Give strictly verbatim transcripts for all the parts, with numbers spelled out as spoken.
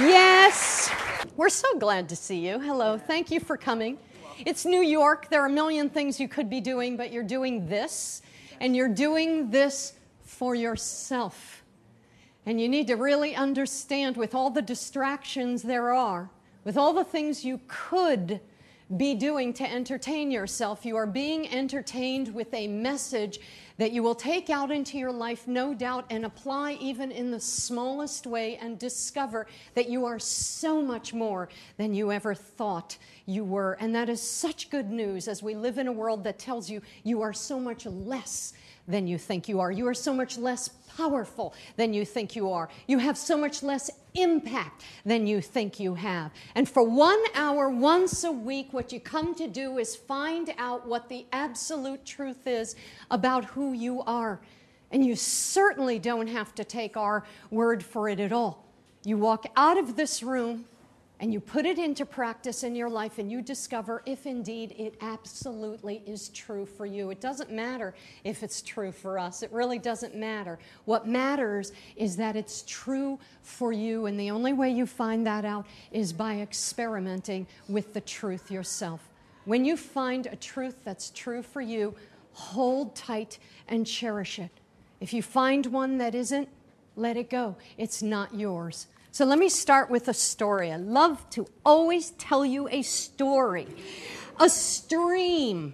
Yes, we're so glad to see you. Hello, thank you for coming. It's New York. There are a million things you could be doing, but you're doing this, and you're doing this for yourself. And you need to really understand, with all the distractions there are, with all the things you could be doing to entertain yourself, you are being entertained with a message that you will take out into your life, no doubt, and apply even in the smallest way, and discover that you are so much more than you ever thought you were. And that is such good news as we live in a world that tells you you are so much less than you think you are. You are so much less powerful than you think you are. You have so much less impact than you think you have. And for one hour, once a week, what you come to do is find out what the absolute truth is about who you are. And you certainly don't have to take our word for it at all. You walk out of this room and you put it into practice in your life, and you discover if indeed it absolutely is true for you. It doesn't matter if it's true for us. It really doesn't matter. What matters is that it's true for you, and the only way you find that out is by experimenting with the truth yourself. When you find a truth that's true for you, hold tight and cherish it. If you find one that isn't, let it go. It's not yours. So let me start with a story. I love to always tell you a story. A stream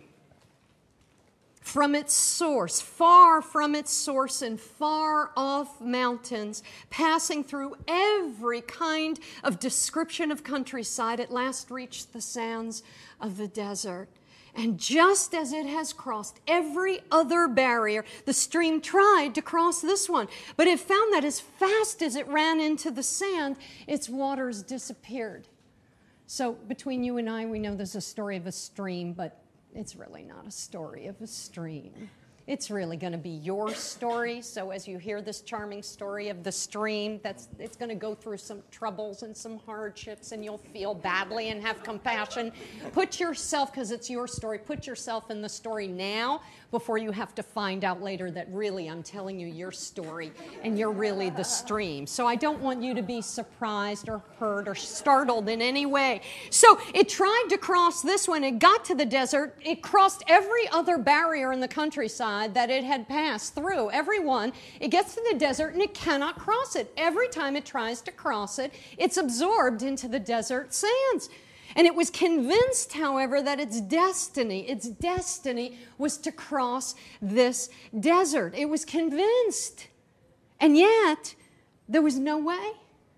from its source, far from its source in far off mountains, passing through every kind of description of countryside, at last reached the sands of the desert. And just as it has crossed every other barrier, the stream tried to cross this one. But it found that as fast as it ran into the sand, its waters disappeared. So between you and I, we know there's a story of a stream, but it's really not a story of a stream. It's really going to be your story. So as you hear this charming story of the stream, that's it's going to go through some troubles and some hardships, and you'll feel badly and have compassion. Put yourself, because it's your story, put yourself in the story now before you have to find out later that really I'm telling you your story and you're really the stream. So I don't want you to be surprised or hurt or startled in any way. So it tried to cross this one. It got to the desert. It crossed every other barrier in the countryside that it had passed through. Every one. It gets to the desert and it cannot cross it. Every time it tries to cross it, it's absorbed into the desert sands. And it was convinced, however, that its destiny, its destiny was to cross this desert. It was convinced. And yet, there was no way.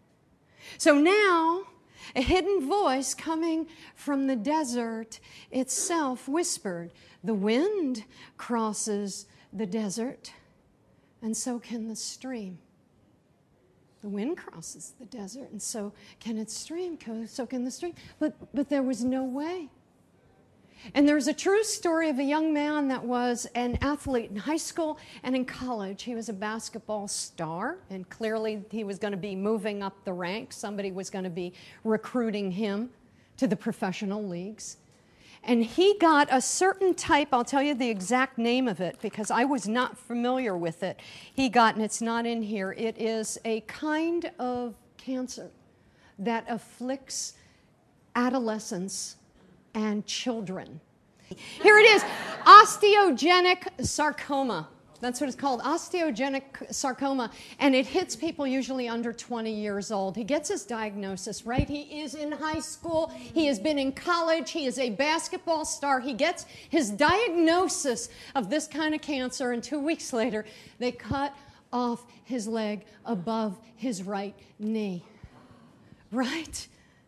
So now, a hidden voice coming from the desert itself whispered, "The wind crosses the desert, and so can the stream." The wind crosses the desert, and so can its stream, so can the stream. But, but there was no way. And there's a true story of a young man that was an athlete in high school and in college. He was a basketball star, and clearly he was going to be moving up the ranks. Somebody was going to be recruiting him to the professional leagues. And he got a certain type, I'll tell you the exact name of it because I was not familiar with it. He got, and it's not in here, it is a kind of cancer that afflicts adolescents and children. Here it is, osteogenic sarcoma. That's what it's called, osteogenic sarcoma, and it hits people usually under twenty years old. He gets his diagnosis, right? He is in high school. He has been in college. He is a basketball star. He gets his diagnosis of this kind of cancer, and two weeks later, they cut off his leg above his right knee, right?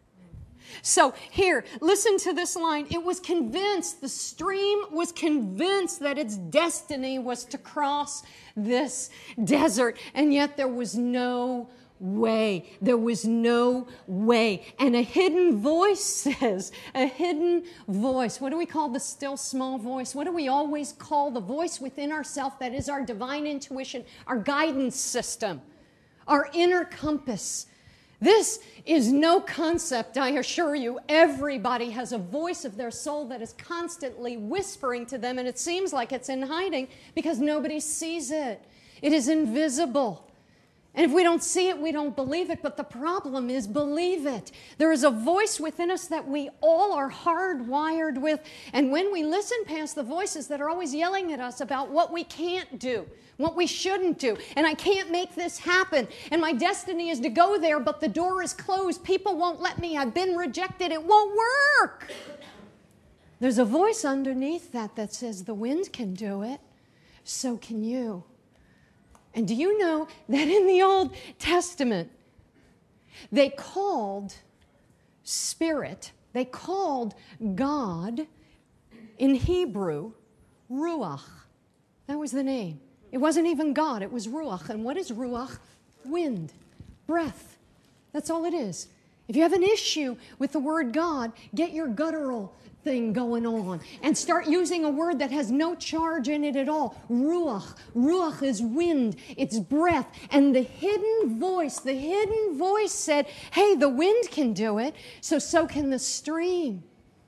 So here, listen to this line. It was convinced, the stream was convinced that its destiny was to cross this desert, and yet there was no way. There was no way. And a hidden voice says, a hidden voice. What do we call the still small voice? What do we always call the voice within ourselves that is our divine intuition, our guidance system, our inner compass? This is no concept, I assure you. Everybody has a voice of their soul that is constantly whispering to them, and it seems like it's in hiding because nobody sees it. It is invisible. And if we don't see it, we don't believe it. But the problem is, believe it. There is a voice within us that we all are hardwired with. And when we listen past the voices that are always yelling at us about what we can't do, what we shouldn't do, and I can't make this happen, and my destiny is to go there, but the door is closed. People won't let me. I've been rejected. It won't work. There's a voice underneath that that says the wind can do it. So can you. And do you know that in the Old Testament, they called spirit, they called God in Hebrew, Ruach. That was the name. It wasn't even God, it was Ruach. And what is Ruach? Wind, breath. That's all it is. If you have an issue with the word God, get your guttural thing going on and start using a word that has no charge in it at all. Ruach. Ruach is wind. It's breath. And the hidden voice, the hidden voice said, hey, the wind can do it, so so can the stream.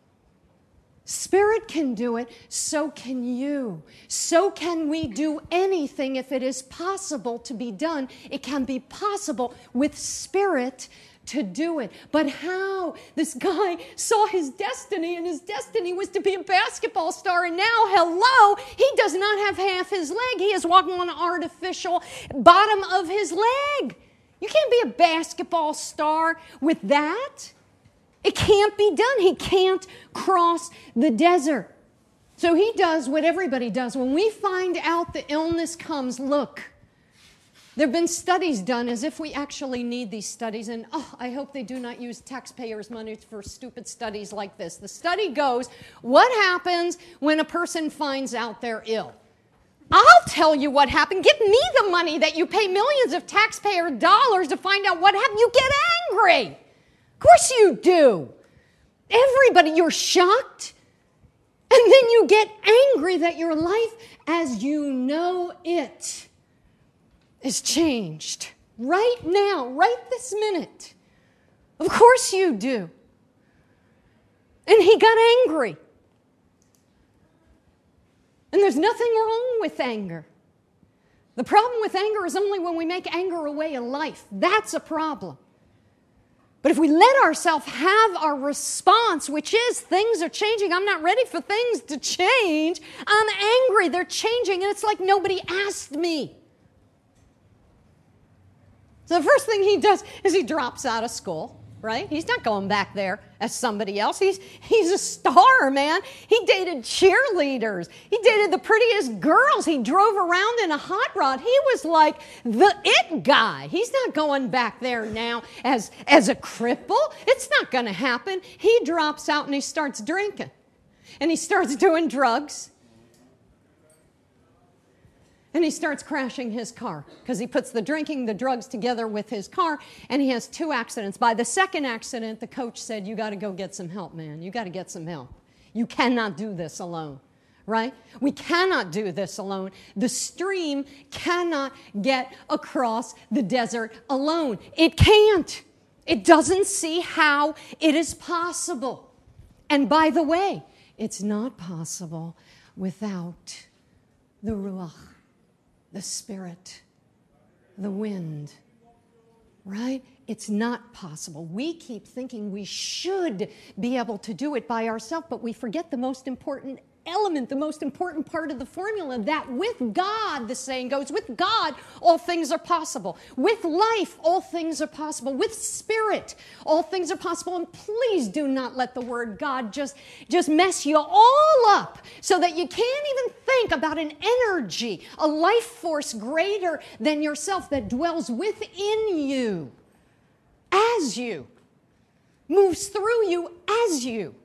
Spirit can do it, so can you. So can we do anything if it is possible to be done. It can be possible with Spirit to do it. But how? This guy saw his destiny, and his destiny was to be a basketball star, and now, hello, he does not have half his leg. He is walking on an artificial bottom of his leg. You can't be a basketball star with that. It can't be done. He can't cross the desert. So he does what everybody does. When we find out the illness comes, look, there have been studies done as if we actually need these studies, and oh, I hope they do not use taxpayers' money for stupid studies like this. The study goes, what happens when a person finds out they're ill? I'll tell you what happened. Give me the money that you pay millions of taxpayer dollars to find out what happened. You get angry. Of course you do. Everybody, you're shocked. And then you get angry that your life as you know it is changed right now, right this minute. Of course you do. And he got angry. And there's nothing wrong with anger. The problem with anger is only when we make anger a way of life. That's a problem. But if we let ourselves have our response, which is things are changing, I'm not ready for things to change, I'm angry, they're changing, and it's like nobody asked me. So the first thing he does is he drops out of school, right? He's not going back there as somebody else. He's, he's a star, man. He dated cheerleaders. He dated the prettiest girls. He drove around in a hot rod. He was like the it guy. He's not going back there now as, as a cripple. It's not going to happen. He drops out and he starts drinking. And he starts doing drugs. And he starts crashing his car because he puts the drinking, the drugs together with his car, and he has two accidents. By the second accident, the coach said, you got to go get some help, man. You got to get some help. You cannot do this alone, right? We cannot do this alone. The stream cannot get across the desert alone. It can't. It doesn't see how it is possible. And by the way, it's not possible without the Ruach. The Spirit, the wind, right? It's not possible. We keep thinking we should be able to do it by ourselves, but we forget the most important element, the most important part of the formula, that with God, the saying goes, with God, all things are possible. With life, all things are possible. With Spirit, all things are possible. And please do not let the word God just, just mess you all up so that you can't even think about an energy, a life force greater than yourself that dwells within you, as you, moves through you as you.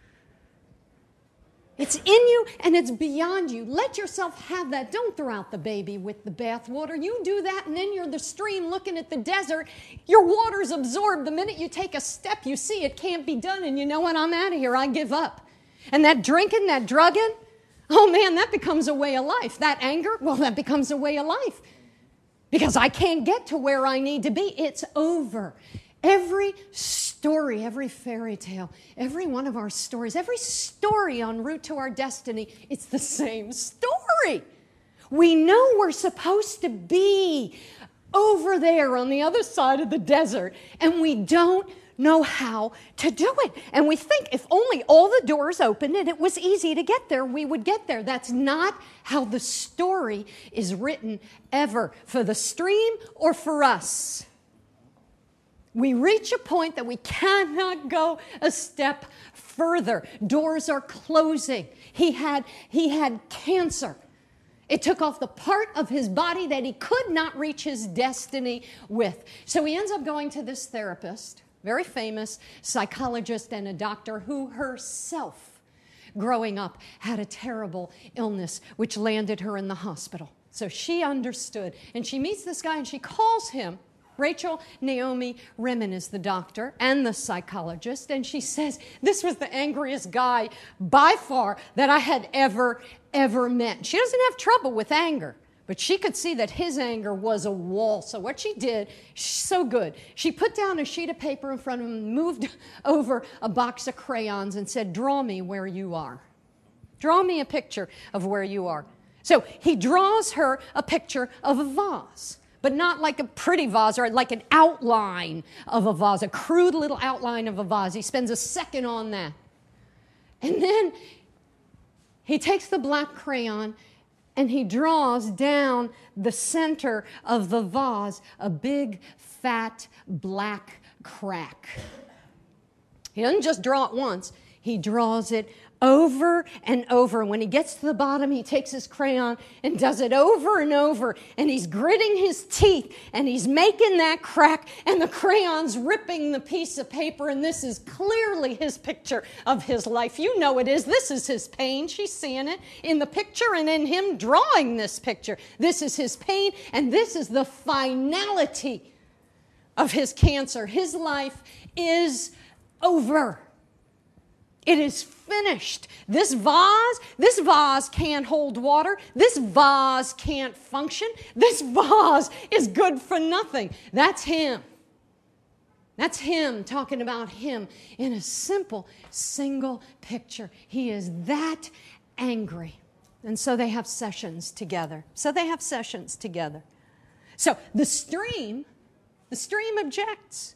It's in you and it's beyond you. Let yourself have that. Don't throw out the baby with the bathwater. You do that and then you're the stream looking at the desert. Your water's absorbed. The minute you take a step, you see it can't be done. And you know what? I'm out of here. I give up. And that drinking, that drugging, oh man, that becomes a way of life. That anger, well, that becomes a way of life. Because I can't get to where I need to be. It's over. Every story, every fairy tale, every one of our stories, every story en route to our destiny, it's the same story. We know we're supposed to be over there on the other side of the desert, and we don't know how to do it. And we think if only all the doors opened and it was easy to get there, we would get there. That's not how the story is written ever, for the stream or for us. We reach a point that we cannot go a step further. Doors are closing. He had, he had cancer. It took off the part of his body that he could not reach his destiny with. So he ends up going to this therapist, very famous psychologist and a doctor who herself, growing up, had a terrible illness which landed her in the hospital. So she understood. And she meets this guy and she calls him. Rachel Naomi Remen is the doctor and the psychologist, and she says, this was the angriest guy by far that I had ever, ever met. She doesn't have trouble with anger, but she could see that his anger was a wall. So what she did, so good, she put down a sheet of paper in front of him, moved over a box of crayons and said, draw me where you are. Draw me a picture of where you are. So he draws her a picture of a vase. But not like a pretty vase or like an outline of a vase, a crude little outline of a vase. He spends a second on that. And then he takes the black crayon and he draws down the center of the vase a big, fat, black crack. He doesn't just draw it once. He draws it over and over. When he gets to the bottom, he takes his crayon and does it over and over. And he's gritting his teeth and he's making that crack, and the crayon's ripping the piece of paper. And this is clearly his picture of his life. You know it is. This is his pain. She's seeing it in the picture and in him drawing this picture. This is his pain, and this is the finality of his cancer. His life is over. It is finished. This vase, this vase can't hold water. This vase can't function. This vase is good for nothing. That's him. That's him talking about him in a simple, single picture. He is that angry. And so they have sessions together. So they have sessions together. So the stream, the stream objects.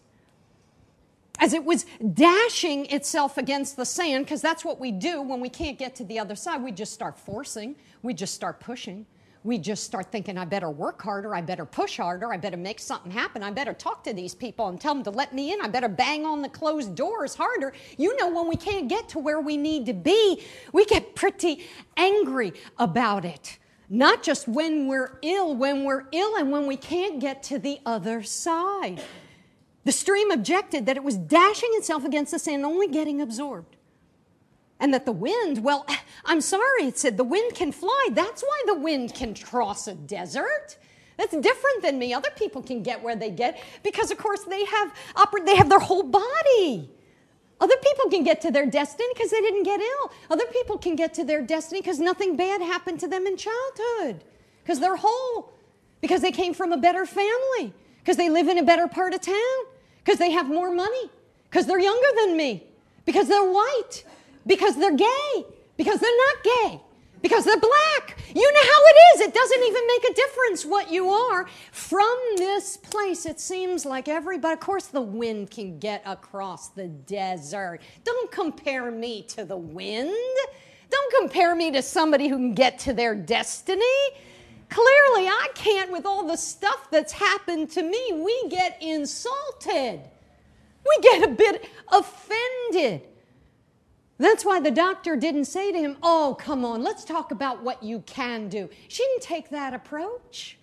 As it was dashing itself against the sand, because that's what we do when we can't get to the other side. We just start forcing. We just start pushing. We just start thinking, I better work harder. I better push harder. I better make something happen. I better talk to these people and tell them to let me in. I better bang on the closed doors harder. You know, when we can't get to where we need to be, we get pretty angry about it. Not just when we're ill, when we're ill and when we can't get to the other side. The stream objected that it was dashing itself against the sand, only getting absorbed. And that the wind, well, I'm sorry, it said, the wind can fly. That's why the wind can cross a desert. That's different than me. Other people can get where they get because, of course, they have oper- they have their whole body. Other people can get to their destiny because they didn't get ill. Other people can get to their destiny because nothing bad happened to them in childhood, because they're whole, because they came from a better family, because they live in a better part of town, because they have more money, because they're younger than me, because they're white, because they're gay, because they're not gay, because they're black. You know how it is. It doesn't even make a difference what you are. From this place, it seems like everybody, of course the wind can get across the desert. Don't compare me to the wind. Don't compare me to somebody who can get to their destiny. Clearly, I can't with all the stuff that's happened to me. We get insulted. We get a bit offended. That's why the doctor didn't say to him, oh, come on, let's talk about what you can do. She didn't take that approach.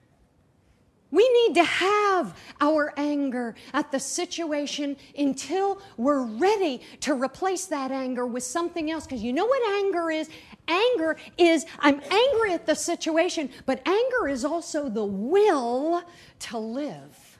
We need to have our anger at the situation until we're ready to replace that anger with something else. Because you know what anger is? Anger is, I'm angry at the situation, but anger is also the will to live.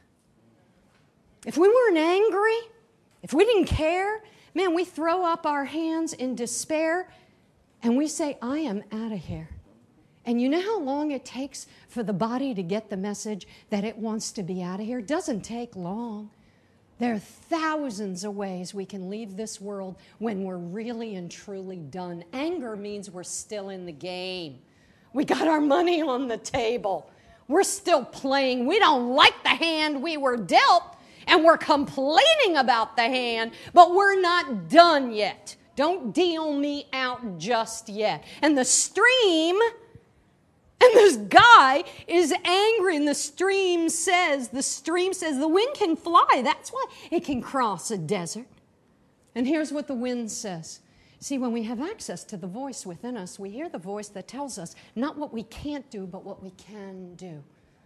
If we weren't angry, if we didn't care, man, we throw up our hands in despair and we say, I am out of here. And you know how long it takes for the body to get the message that it wants to be out of here? It doesn't take long. There are thousands of ways we can leave this world when we're really and truly done. Anger means we're still in the game. We got our money on the table. We're still playing. We don't like the hand we were dealt, and we're complaining about the hand, but we're not done yet. Don't deal me out just yet. And the stream, and this guy is angry, and the stream says, the stream says, the wind can fly. That's why it can cross a desert. And here's what the wind says. See, when we have access to the voice within us, we hear the voice that tells us not what we can't do, but what we can do.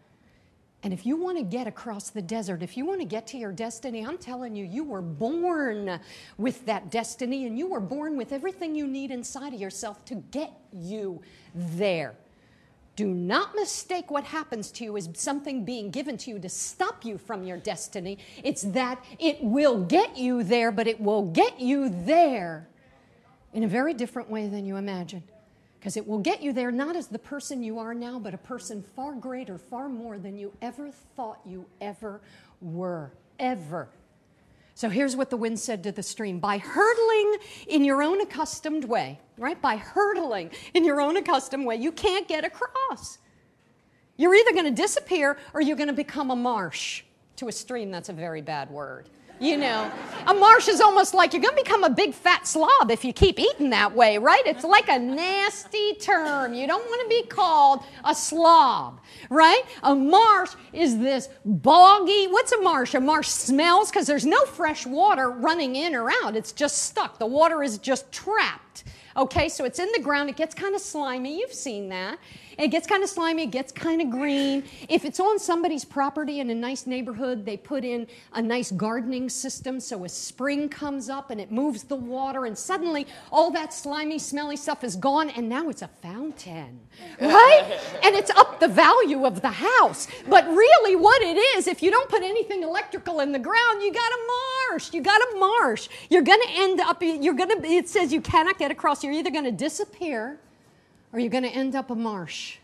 And if you want to get across the desert, if you want to get to your destiny, I'm telling you, you were born with that destiny, and you were born with everything you need inside of yourself to get you there. Do not mistake what happens to you as something being given to you to stop you from your destiny. It's that it will get you there, but it will get you there in a very different way than you imagine. Because it will get you there not as the person you are now, but a person far greater, far more than you ever thought you ever were. Ever. So here's what the wind said to the stream. By hurtling in your own accustomed way, right? By hurtling in your own accustomed way, you can't get across. You're either going to disappear or you're going to become a marsh. To a stream, that's a very bad word. You know, a marsh is almost like you're going to become a big fat slob if you keep eating that way, right? It's like a nasty term. You don't want to be called a slob, right? A marsh is this boggy, what's a marsh? A marsh smells because there's no fresh water running in or out. It's just stuck. The water is just trapped. Okay, so it's in the ground. It gets kind of slimy. You've seen that. It gets kind of slimy. It gets kind of green. If it's on somebody's property in a nice neighborhood, they put in a nice gardening system so a spring comes up and it moves the water, and suddenly all that slimy, smelly stuff is gone, and now it's a fountain, right? And it's up the value of the house. But really what it is, if you don't put anything electrical in the ground, you got a marsh. You got a marsh. You're going to end up, you're going to, it says you cannot get across. You're either going to disappear or you're going to end up a marsh.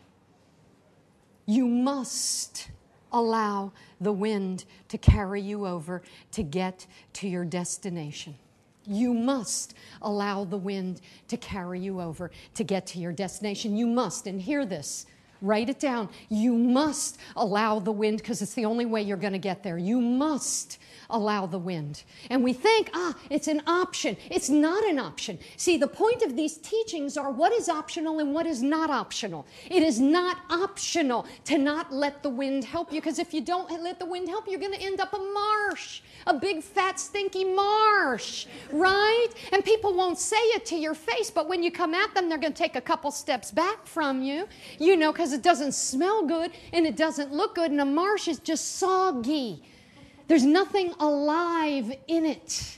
You must allow the wind to carry you over to get to your destination. You must allow the wind to carry you over to get to your destination. You must, and hear this, write it down. You must allow the wind, because it's the only way you're going to get there. You must allow the wind. And we think, ah, it's an option. It's not an option. See, the point of these teachings are what is optional and what is not optional. It is not optional to not let the wind help you, because if you don't let the wind help you, you're going to end up a marsh, a big, fat, stinky marsh, right? And people won't say it to your face, but when you come at them, they're going to take a couple steps back from you, you know, because it doesn't smell good and it doesn't look good, and a marsh is just soggy. There's nothing alive in it.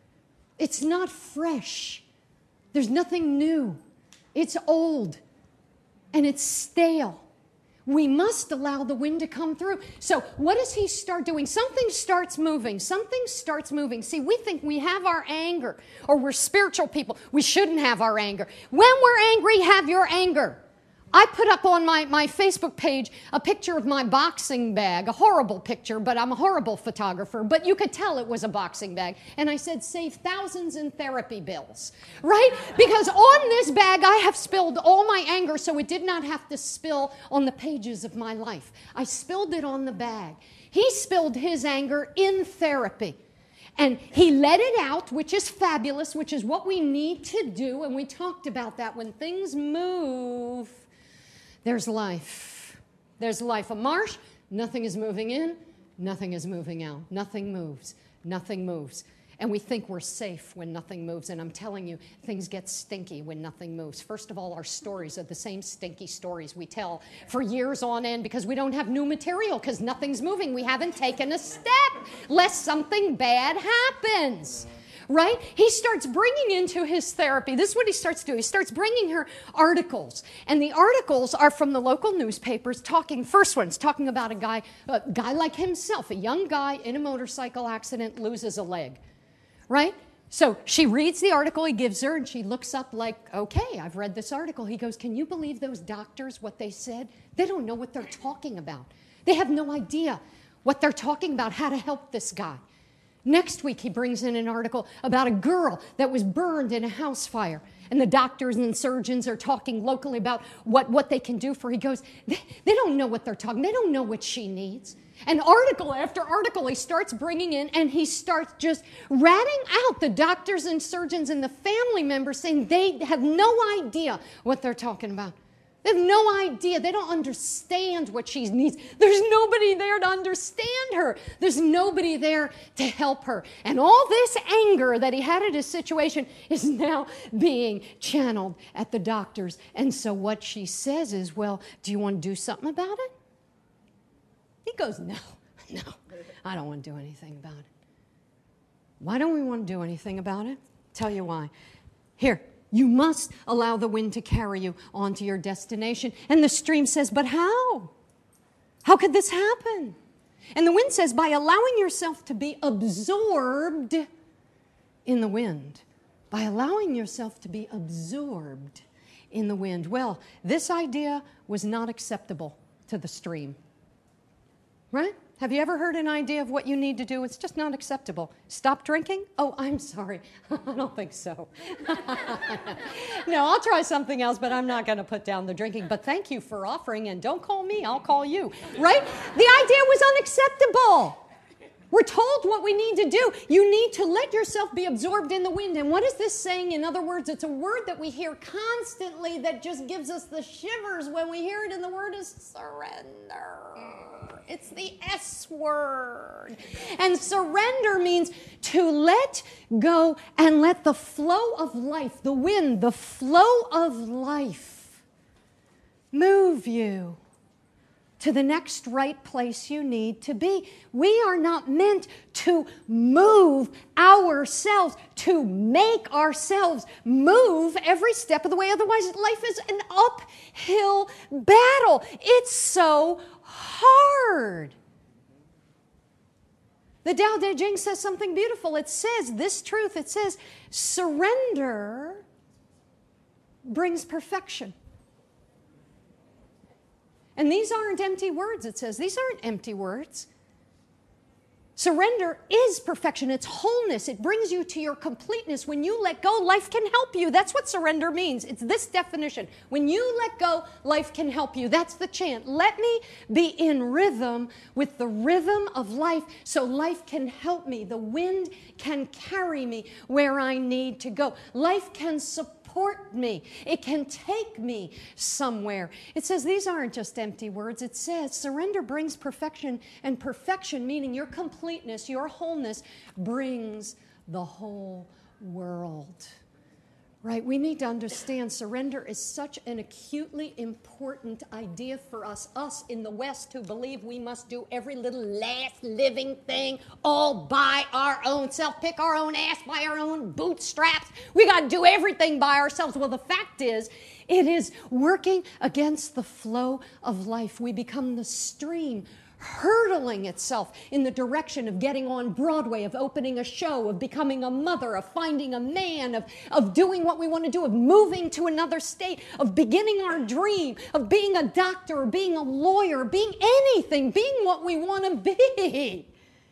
It's not fresh. There's nothing new. It's old and it's stale. We must allow the wind to come through. So what does he start doing? Something starts moving. Something starts moving. See, we think we have our anger, or we're spiritual people. We shouldn't have our anger. When we're angry, have your anger. I put up on my, my Facebook page a picture of my boxing bag, a horrible picture, but I'm a horrible photographer, but you could tell it was a boxing bag. And I said, save thousands in therapy bills, right? Because on this bag, I have spilled all my anger, so it did not have to spill on the pages of my life. I spilled it on the bag. He spilled his anger in therapy. And he let it out, which is fabulous, which is what we need to do. And we talked about that. When things move, there's life. There's life. A marsh, nothing is moving in, nothing is moving out. Nothing moves. Nothing moves. And we think we're safe when nothing moves. And I'm telling you, things get stinky when nothing moves. First of all, our stories are the same stinky stories we tell for years on end because we don't have new material because nothing's moving. We haven't taken a step lest something bad happens. Right? He starts bringing into his therapy, this is what he starts doing. He starts bringing her articles. And the articles are from the local newspapers talking, first one's talking about a guy, a guy like himself, a young guy in a motorcycle accident, loses a leg. Right? So she reads the article he gives her and she looks up like, okay, I've read this article. He goes, can you believe those doctors, what they said? They don't know what they're talking about. They have no idea what they're talking about, how to help this guy. Next week, he brings in an article about a girl that was burned in a house fire. and the doctors and surgeons are talking locally about what, what they can do for her. He goes, they, they don't know what they're talking. They don't know what she needs. And article after article he starts bringing in, and he starts just ratting out the doctors and surgeons and the family members saying they have no idea what they're talking about. They have no idea. They don't understand what she needs. There's nobody there to understand her. There's nobody there to help her. And all this anger that he had at his situation is now being channeled at the doctors. And so what she says is, well, do you want to do something about it? He goes, no, no, I don't want to do anything about it. Why don't we want to do anything about it? Tell you why. Here, you must allow the wind to carry you on to your destination. And the stream says, but how? How could this happen? And the wind says, by allowing yourself to be absorbed in the wind. By allowing yourself to be absorbed in the wind. Well, this idea was not acceptable to the stream. Right? Have you ever heard an idea of what you need to do? It's just not acceptable. Stop drinking? Oh, I'm sorry. I don't think so. No, I'll try something else, but I'm not going to put down the drinking. But thank you for offering, and don't call me, I'll call you. Right? The idea was unacceptable. We're told what we need to do. You need to let yourself be absorbed in the wind. And what is this saying? In other words, it's a word that we hear constantly that just gives us the shivers when we hear it, and the word is surrender. It's the S word. And surrender means to let go and let the flow of life, the wind, the flow of life, move you to the next right place you need to be. We are not meant to move ourselves, to make ourselves move every step of the way. Otherwise, life is an uphill battle. It's so hard. The Tao Te Ching says something beautiful. It says this truth. It says, surrender brings perfection. And these aren't empty words, it says. These aren't empty words. Surrender is perfection. It's wholeness. It brings you to your completeness. When you let go, life can help you. That's what surrender means. It's this definition. When you let go, life can help you. That's the chant. Let me be in rhythm with the rhythm of life so life can help me. The wind can carry me where I need to go. Life can support me. It can take me somewhere. It says these aren't just empty words. It says surrender brings perfection, and perfection, meaning your completeness, your wholeness, brings the whole world. Right? We need to understand surrender is such an acutely important idea for us, us in the West who believe we must do every little last living thing all by our own self, pick our own ass by our own bootstraps. We got to do everything by ourselves. Well, the fact is, it is working against the flow of life. We become the stream hurtling itself in the direction of getting on Broadway, of opening a show, of becoming a mother, of finding a man, of, of doing what we want to do, of moving to another state, of beginning our dream, of being a doctor, or being a lawyer, being anything, being what we want to be.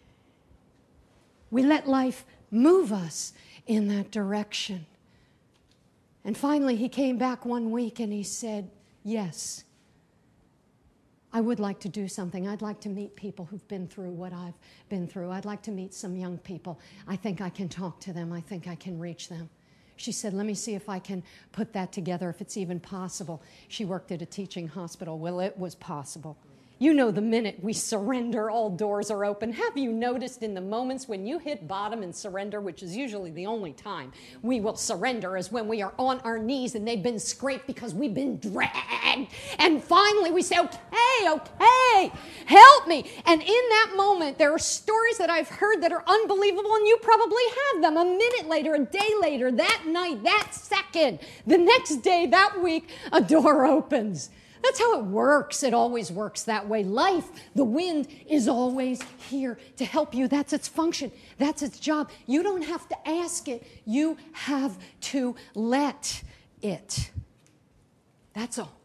We let life move us in that direction. And finally, he came back one week and he said, yes, I would like to do something. I'd like to meet people who've been through what I've been through. I'd like to meet some young people. I think I can talk to them. I think I can reach them. She said, let me see if I can put that together, if it's even possible. She worked at a teaching hospital. Well, it was possible. You know, the minute we surrender, all doors are open. Have you noticed in the moments when you hit bottom and surrender, which is usually the only time we will surrender, is when we are on our knees and they've been scraped because we've been dragged. And finally we say, okay, okay, help me. And in that moment, there are stories that I've heard that are unbelievable, and you probably have them. A minute later, a day later, that night, that second, the next day, that week, a door opens. That's how it works. It always works that way. Life, the wind, is always here to help you. That's its function. That's its job. You don't have to ask it. You have to let it. That's all.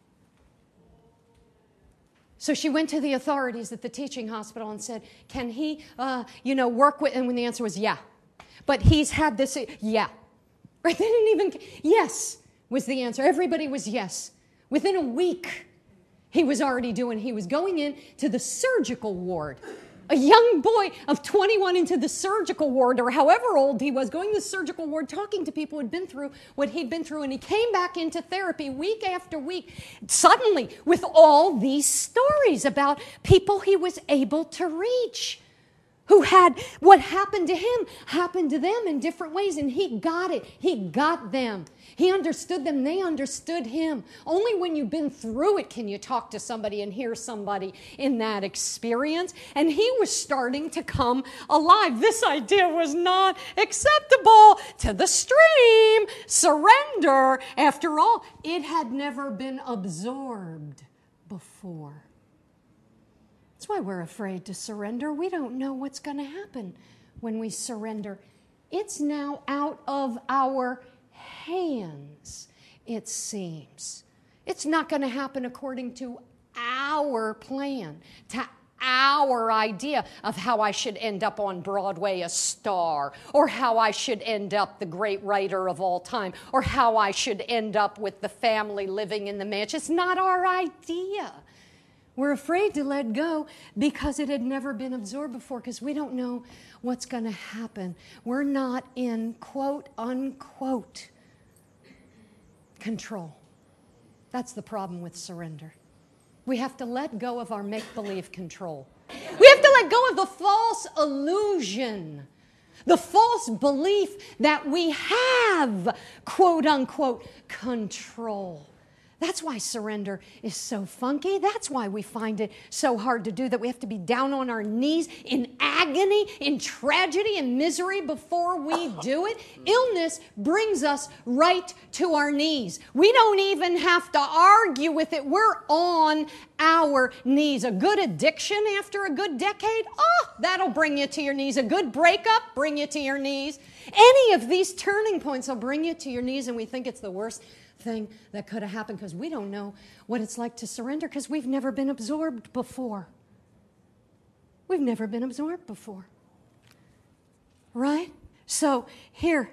So she went to the authorities at the teaching hospital and said, can he, uh, you know, work with, and when the answer was yeah. But he's had this, yeah. Right? They didn't even, yes was the answer. Everybody was yes. Within a week, he was already doing, he was going in to the surgical ward. A young boy of twenty-one into the surgical ward, or however old he was, going to the surgical ward, talking to people who had been through what he'd been through, and he came back into therapy week after week, suddenly with all these stories about people he was able to reach, who had what happened to him happened to them in different ways, and he got it. He got them. He understood them. They understood him. Only when you've been through it can you talk to somebody and hear somebody in that experience. And he was starting to come alive. This idea was not acceptable to the stream. Surrender. After all, it had never been absorbed before. That's why we're afraid to surrender. We don't know what's going to happen when we surrender. It's now out of our hands, it seems. It's not going to happen according to our plan, to our idea of how I should end up on Broadway a star, or how I should end up the great writer of all time, or how I should end up with the family living in the mansion. It's not our idea. We're afraid to let go because it had never been absorbed before, because we don't know what's going to happen. We're not in quote unquote control. That's the problem with surrender. We have to let go of our make-believe control. We have to let go of the false illusion, the false belief that we have quote unquote control. That's why surrender is so funky. That's why we find it so hard to do, that we have to be down on our knees in agony, in tragedy and misery before we do it. Illness brings us right to our knees. We don't even have to argue with it. We're on our knees. A good addiction after a good decade, oh, that'll bring you to your knees. A good breakup, bring you to your knees. Any of these turning points will bring you to your knees, and we think it's the worst thing that could have happened because we don't know what it's like to surrender, because we've never been absorbed before. We've never been absorbed before. Right? So here,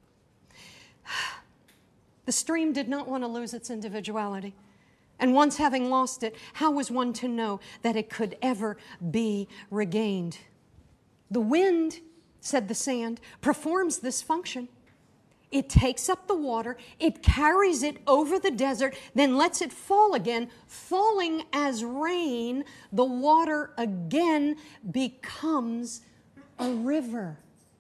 the stream did not want to lose its individuality. And once having lost it, how was one to know that it could ever be regained? The wind, said the sand, performs this function. It takes up the water, it carries it over the desert, then lets it fall again. Falling as rain, the water again becomes a river.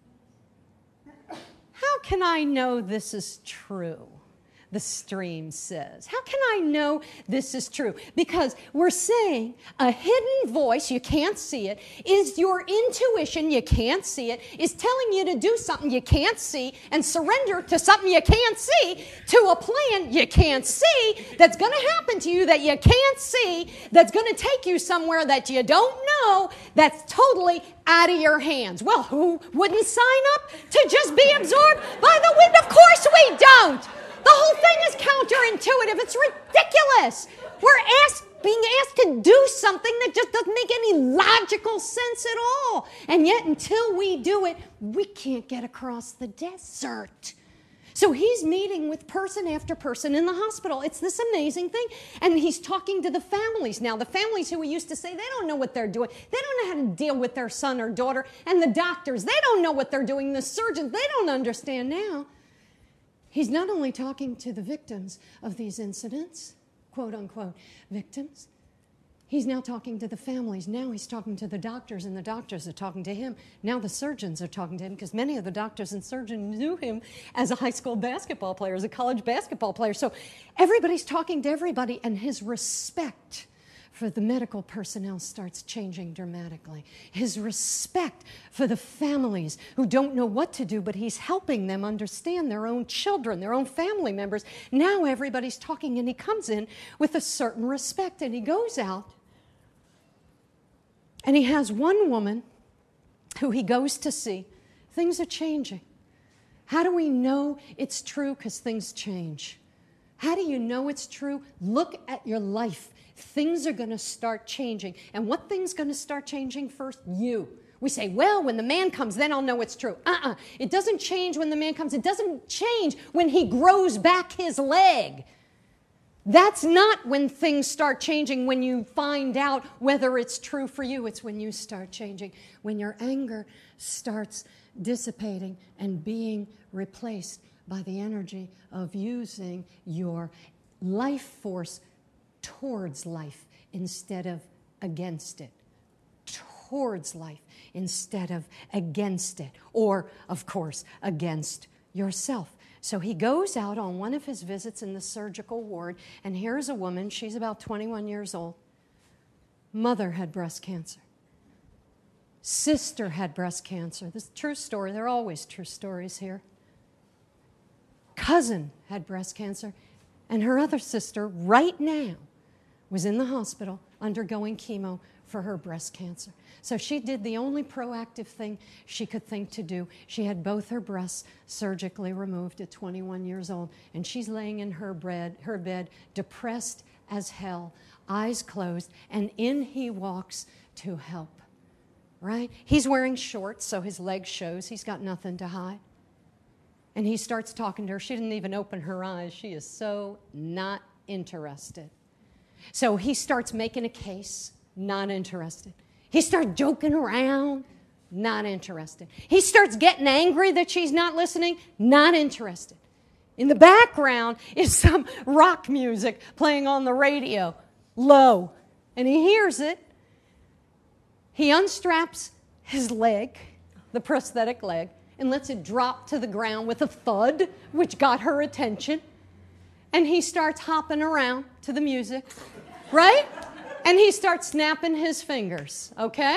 How can I know this is true? The stream says. How can I know this is true? Because we're saying a hidden voice, you can't see it, is your intuition, you can't see it, is telling you to do something you can't see and surrender to something you can't see, to a plan you can't see, that's going to happen to you that you can't see, that's going to take you somewhere that you don't know, that's totally out of your hands. Well, who wouldn't sign up to just be absorbed by the wind? Of course we don't. The whole thing is counterintuitive. It's ridiculous. We're asked, being asked to do something that just doesn't make any logical sense at all. And yet, until we do it, we can't get across the desert. So he's meeting with person after person in the hospital. It's this amazing thing. And he's talking to the families now. The families who we used to say, they don't know what they're doing. They don't know how to deal with their son or daughter. And the doctors, they don't know what they're doing. The surgeons, they don't understand now. He's not only talking to the victims of these incidents, quote unquote victims, he's now talking to the families. Now he's talking to the doctors, and the doctors are talking to him. Now the surgeons are talking to him, because many of the doctors and surgeons knew him as a high school basketball player, as a college basketball player. So everybody's talking to everybody, and his respect for the medical personnel starts changing dramatically. His respect for the families who don't know what to do, but he's helping them understand their own children, their own family members. Now everybody's talking, and he comes in with a certain respect, and he goes out, and he has one woman who he goes to see. Things are changing. How do we know it's true? Because things change. How do you know it's true? Look at your life. Things are going to start changing. And what thing's going to start changing first? You. We say, well, when the man comes, then I'll know it's true. Uh-uh. It doesn't change when the man comes. It doesn't change when he grows back his leg. That's not when things start changing, when you find out whether it's true for you. It's when you start changing, when your anger starts dissipating and being replaced by the energy of using your life force towards life instead of against it. Towards life instead of against it. Or, of course, against yourself. So he goes out on one of his visits in the surgical ward, and here's a woman, she's about twenty-one years old. Mother had breast cancer. Sister had breast cancer. This is a true story. There are always true stories here. Cousin had breast cancer, and her other sister right now was in the hospital undergoing chemo for her breast cancer. So she did the only proactive thing she could think to do. She had both her breasts surgically removed at twenty-one years old, and she's laying in her bed, her bed, depressed as hell, eyes closed, and in he walks to help, right? He's wearing shorts, so his leg shows. He's got nothing to hide. And he starts talking to her. She didn't even open her eyes. She is so not interested. So he starts making a case, not interested. He starts joking around, not interested. He starts getting angry that she's not listening, not interested. In the background is some rock music playing on the radio, low, and he hears it. He unstraps his leg, the prosthetic leg, and lets it drop to the ground with a thud, which got her attention. And he starts hopping around to the music, right? And he starts snapping his fingers, okay?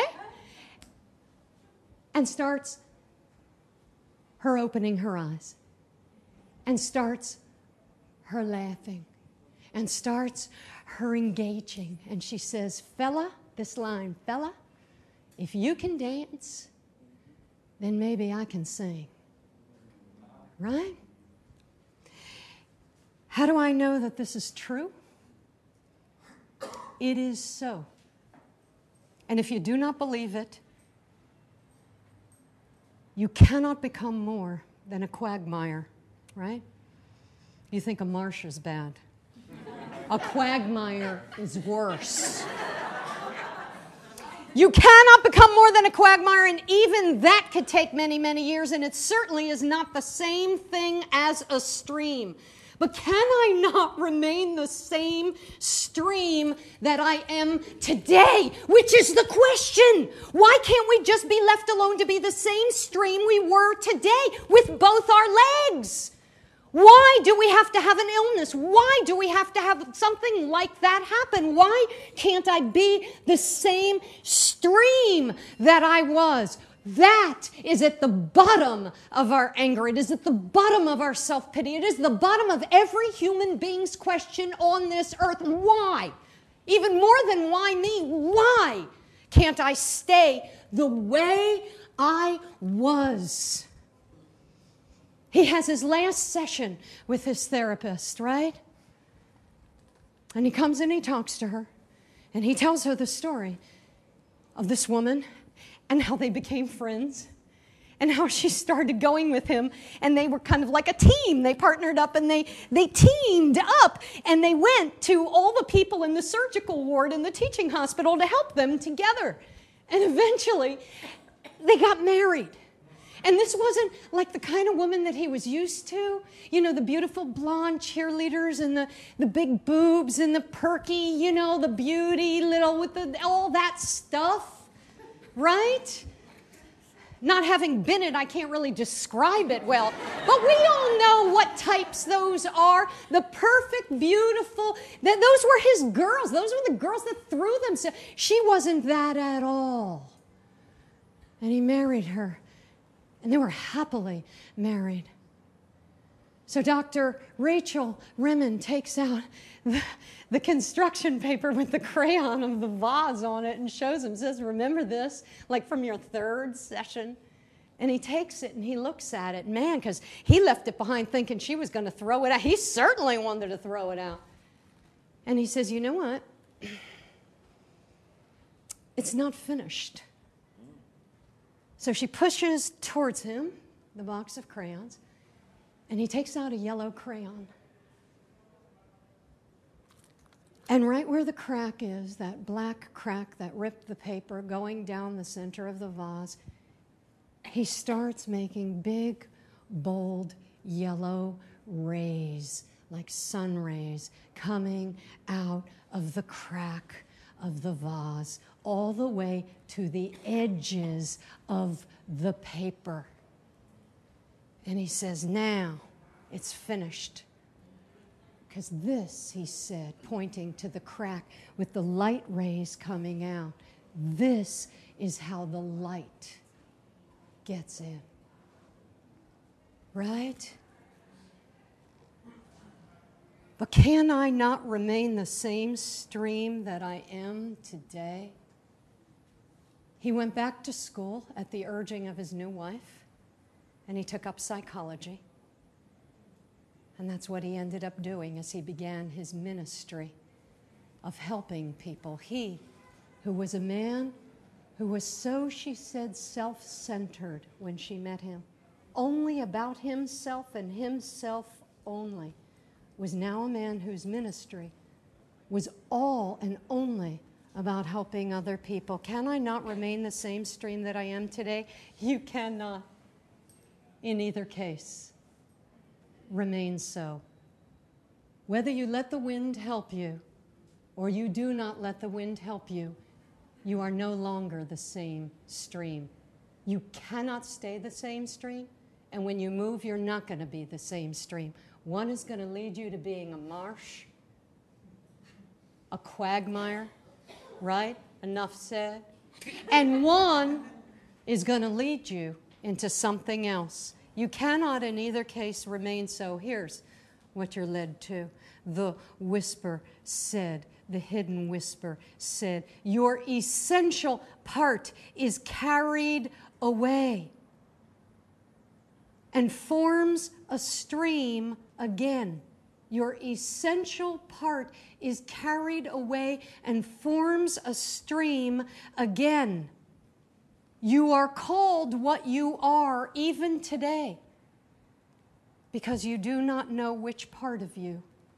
And starts her opening her eyes. And starts her laughing. And starts her engaging. And she says, fella, this line, fella, if you can dance, then maybe I can sing. Right? How do I know that this is true? It is so. And if you do not believe it, you cannot become more than a quagmire, right? You think a marsh is bad. A quagmire is worse. You cannot become more than a quagmire, and even that could take many, many years, and it certainly is not the same thing as a stream. But can I not remain the same stream that I am today? Which is the question. Why can't we just be left alone to be the same stream we were today with both our legs? Why do we have to have an illness? Why do we have to have something like that happen? Why can't I be the same stream that I was? That is at the bottom of our anger. It is at the bottom of our self-pity. It is the bottom of every human being's question on this earth. Why? Even more than why me, why can't I stay the way I was? He has his last session with his therapist, right? And he comes and he talks to her, and he tells her the story of this woman and how they became friends and how she started going with him, and they were kind of like a team. They partnered up and they, they teamed up, and they went to all the people in the surgical ward in the teaching hospital to help them together. And eventually, they got married. And this wasn't like the kind of woman that he was used to. You know, the beautiful blonde cheerleaders and the, the big boobs and the perky, you know, the beauty little with the, all that stuff. Right? Not having been it, I can't really describe it well. But we all know what types those are. The perfect, beautiful, that those were his girls. Those were the girls that threw themselves. She wasn't that at all. And he married her. And they were happily married. So Doctor Rachel Remen takes out the, the construction paper with the crayon of the vase on it and shows him, says, remember this, like from your third session? And he takes it and he looks at it. Man, because he left it behind thinking she was going to throw it out. He certainly wanted to throw it out. And he says, you know what? It's not finished. So she pushes towards him the box of crayons, and he takes out a yellow crayon. And right where the crack is, that black crack that ripped the paper going down the center of the vase, he starts making big, bold, yellow rays, like sun rays, coming out of the crack of the vase, all the way to the edges of the paper. And he says, now it's finished. Because this, he said, pointing to the crack with the light rays coming out, this is how the light gets in. Right? But can I not remain the same stream that I am today? He went back to school at the urging of his new wife, and he took up psychology. And that's what he ended up doing as he began his ministry of helping people. He, who was a man who was so, she said, self-centered when she met him, only about himself and himself only, was now a man whose ministry was all and only about helping other people. Can I not remain the same stream that I am today? You cannot. In either case, remain so. Whether you let the wind help you or you do not let the wind help you, you are no longer the same stream. You cannot stay the same stream, and when you move, you're not going to be the same stream. One is going to lead you to being a marsh, a quagmire, right? Enough said. And one is going to lead you into something else. You cannot in either case remain so. Here's what you're led to. The whisper said, the hidden whisper said, your essential part is carried away and forms a stream again. Your essential part is carried away and forms a stream again. You are called what you are even today because you do not know which part of you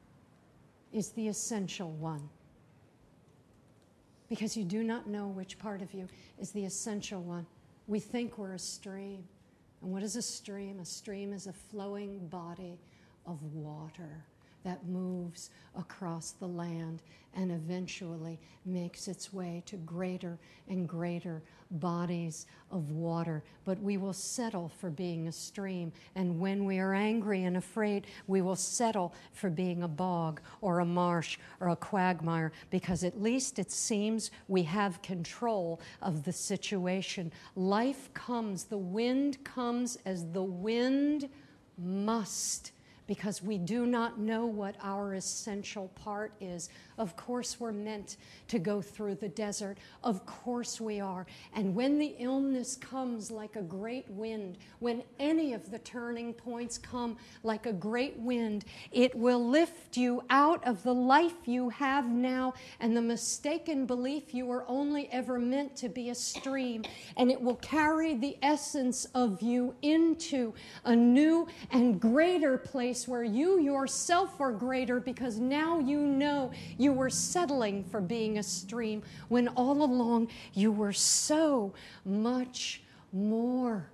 is the essential one. Because you do not know which part of you is the essential one. We think we're a stream. And what is a stream? A stream is a flowing body of water that moves across the land and eventually makes its way to greater and greater bodies of water. But we will settle for being a stream, and when we are angry and afraid, we will settle for being a bog or a marsh or a quagmire, because at least it seems we have control of the situation. Life comes, the wind comes as the wind must, because we do not know what our essential part is. Of course we're meant to go through the desert. Of course we are. And when the illness comes like a great wind, when any of the turning points come like a great wind, it will lift you out of the life you have now and the mistaken belief you were only ever meant to be a stream. And it will carry the essence of you into a new and greater place where you yourself are greater, because now you know you were settling for being a stream when all along you were so much more.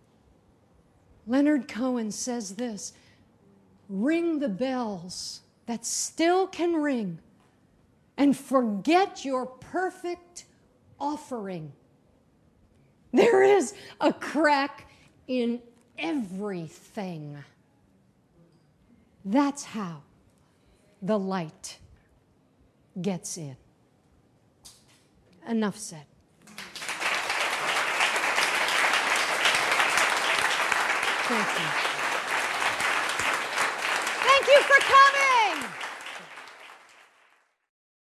Leonard Cohen says this: ring the bells that still can ring and forget your perfect offering. There is a crack in everything. That's how the light gets in. Enough said. Thank you. Thank you for coming.